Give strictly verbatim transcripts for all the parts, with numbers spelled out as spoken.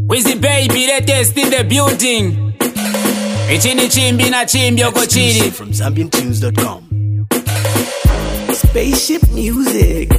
Wizzy baby, latest in the building. Ichini chimbi na chimbi oko chili. From Zambian Tunes dot com. Spaceship music.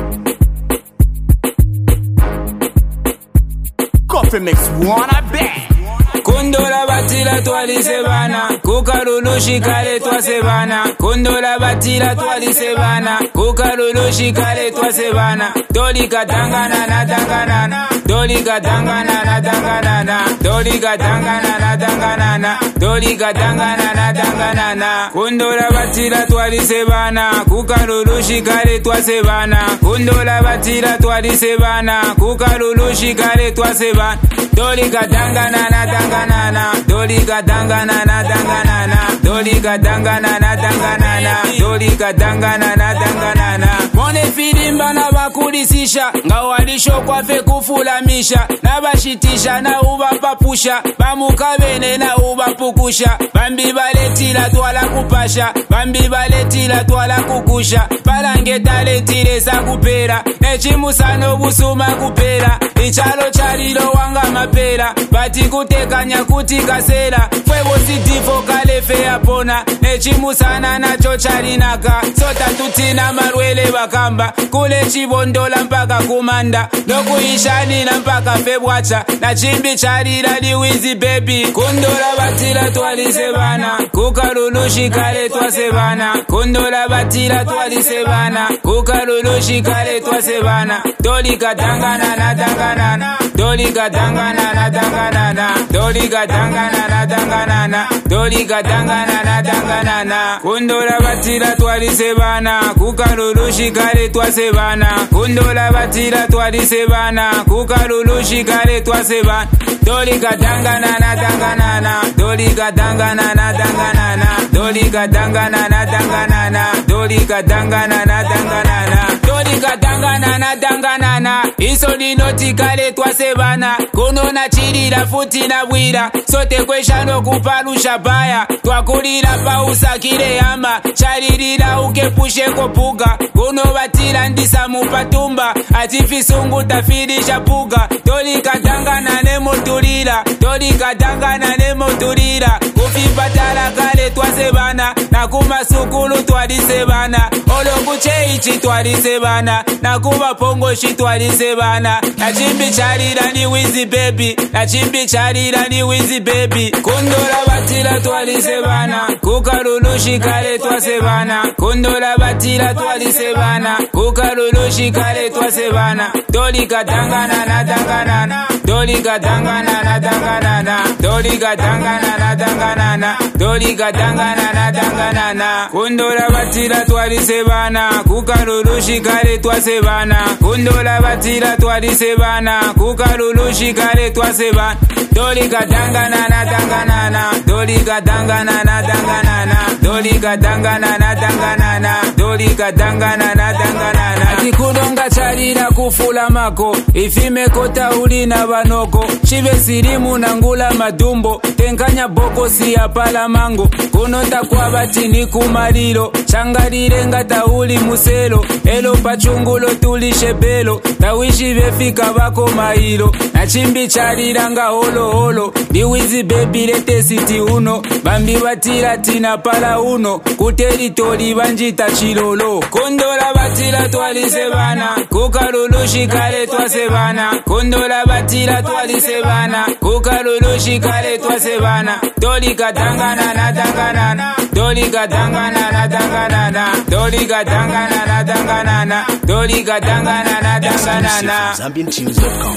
Coffee mix wanna bang. Kundola batila twali sebana, kukarulu shikale twa sebana. Kundola batila twali sebana, kukarulu shikale twa sebana. Doli katangana na tangana, doli katangana na tangana, doli katangana na tangana, doli katangana na tangana. Kundola batila twali sebana, kukarulu shikale twa sebana. Kundola batila twali sebana, kukarulu shikale twa sebana. Doli katangana na tangana, doli katangana na tangana, doli katangana na tangana, doli katangana na tangana. Mone filimba na bakulisisha, nga walisho kwafe kufulamisha, na bashitisha na ubapapusha, bamukabene na ubapukusha, bambi baletila twala kupasha, bambi baletila twala kukusha, palange taletile sa kupera, nechimusano busuma kupera, ichalo chalilo wanga mapera, bati kutekanya kuti kasera, fwebo sitifo kalefe yapona, nechimusana na chochalinaka, sota tutina marwele bakamba, kule chibondola mpaka kumanda, nokuishani na mpaka febwacha, na chimbi charira li Wizzy baby. Kundola batila twali sebana, kukarulushi kale twa sebana, kundola batila twali sebana, kukarulushi kale twa sebana. Doli katangana na tangana, doli katangana na tangana, doli katangana na tangana, doli katangana na tangana. Kundola batila twali sebana, kukarulushi kale twa sebana, kundola batila twali sebana, kukarulushi kale twa sebana. Doli katangana na tangana, doli katangana na tangana, doli katangana na tangana, doli katangana na tangana, doli katangana na tangana. Iso dinoti kale twa sebana, kuno na chirira futi na bwira, sote kweshano kupalusha baya, twakulira pausa kile yama, charirira ukepushe kopuga, kuno batila ndisa mupatumba, atifisungu tafirisha puga. Doli katangana ne motulira, doli katangana ne motulira, kufipatala kale twa sebana, na kumasukulu twali sebana, olo kucheichi twali sebana, na kuba pongo shi twali sebana, na chimbi charira ni Wizzy baby, na chimbi charira ni Wizzy baby. Kundola batila twali sebana, kukarulushi kale twa sebana, kundola batila twali sebana, kukarulushi kale twa sebana. Doli katangana na tangana, doli katangana na tangana, doli katangana na tangana, doli katangana na tangana. Kundola batila twali sebana, kukarulushi kale twa sebana, kundola batila twali sebana, kukarulushi kale twa sebana. Doli katangana na tangana, doli katangana na tangana, doli katangana na tangana, doli katangana na tangana. Atikudonga charira kufula mako, ifime kota uli na banoko, chive sirimu na ngula madumbo, tenkanya boko siya pala mango, kunota kwa batini kumarilo, changarire ngata uli muselo, elo pachungulo tulishe belo, tawishi vefika bako mailo, na chimbi charira nga holo holo, di Wizzy baby lete siti uno, bambi batila tina pala uno, kuteri toli banjita chilolo. Kundola batila twali sebana, kukarulushi kale twa sebana, kundola batila twali sebana, kukarulushi kale twa sebana. Doli katangana na tangana, doli katangana na tangana, doli katangana na tangana, doli katangana na tangana. Zambian Tunes dot com.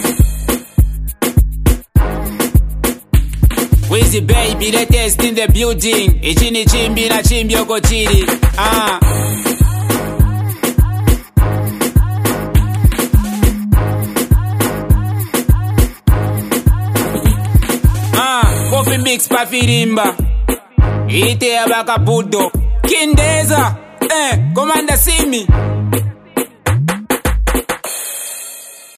Wizzy baby, latest in the building. Ichini chimbi na chimbi oko chili. Ah. Ah, coffee mix pa firimba. Ite abaka budo. Kindeza. Eh, Commander Simi.